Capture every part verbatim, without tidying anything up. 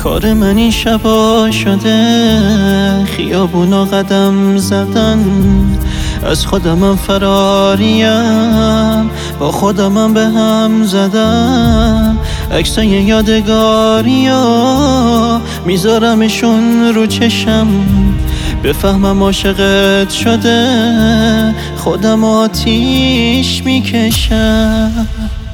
کار من این شبا شده خیابونا قدم زدن، از خودمم فراریم، با خودمم به هم زدم. عکسای یادگاریا میذارمشون رو چشم، بفهمم عاشقت شده خودم آتیش میکشم.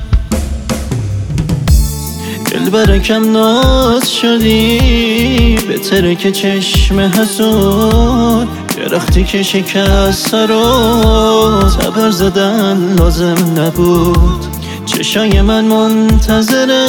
دل برکم ناز شدی به ترک چشم حسود، درختی که شکست رو صبر زدن لازم نبود. چشای من منتظره،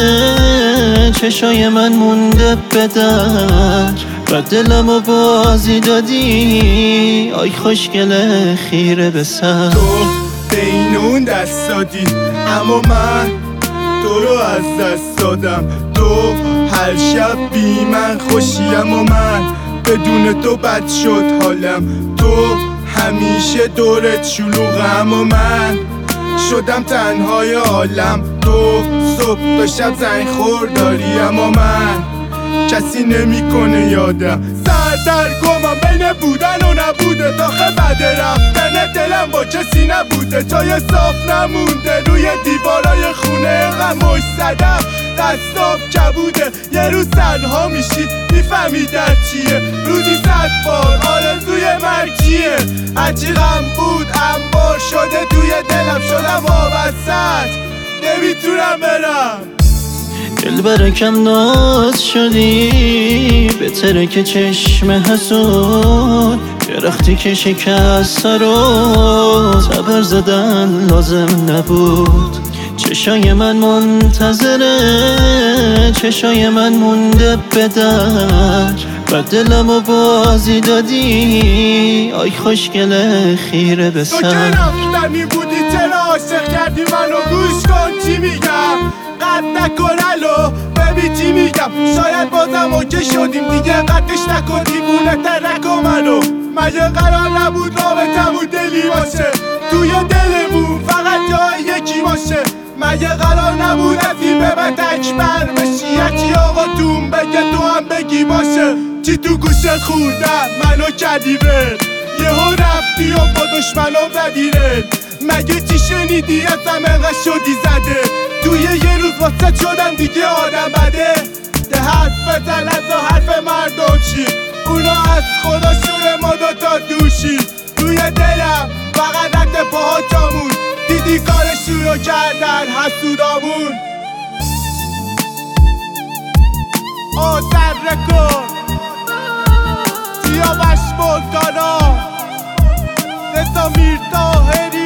چشای من مونده به در، و دلم و بازی دادی آی خوشگله خیره به سر. تو بین اون دست دادی اما من تو رو از دست دادم. تو هر شب بی من خوشیم و من بدون تو بد شد حالم. تو همیشه دورت شلوغم و من شدم تنهای عالم. تو صبح تا شب زنگ خور داری اما من کسی نمیکنه یادم. سردرگمم بین بودن و نبوده، داخل بعد رفتن دلم با کسی نبوده. جای صاف نمونده روی دیوارای خونه، غمش زدم دستام کبوده. یه روز تنها میشی میفهمی در چیه، روزی صد بار آرزوی مرگیه. هرچی غم بود انبار شده توی دلم، شدم وابستت نمیتونم برم. دل برکم ناز شدی به ترک چشم حسود، درختی که شکست رو صبر زدن لازم نبود. چشای من منتظره، چشای من مونده به در، و دلم و بازی دادی آی خوشگله خیره به سر. تو که رفتنی بودی چرا عاشق کردی منو؟ گوش کن چی میگم، قد نکن الو ببین چی میگم. شاید بازم اوکی شدیم دیگه، قدش نکن دیوونه تر نکن منو. مگه قرار نبود رابطمون دلی باشه، توی دلمون فقط جای یکی باشه؟ مگه قرار نبود از این به بعد اکبر بشی، یکی آقا تون بگه تو هم بگی باشه؟ چی تو گوشه خوردم منو کردی ول، یهو رفتی و با دشمنم زدیره. مگه چی شنیدی ازم انقدر شدی زده؟ توی یه روز واسه شدم دیگه آدم بده. ده حرف بزن از حرف مردم چی، اونا از خدا شور ما دوتا دوشی. توی دلم فقط رد پاهاتامون، دیدی کارشون رو کردن حسودامون. آذر رکن سیاوش بلگانا رضا میرطاهری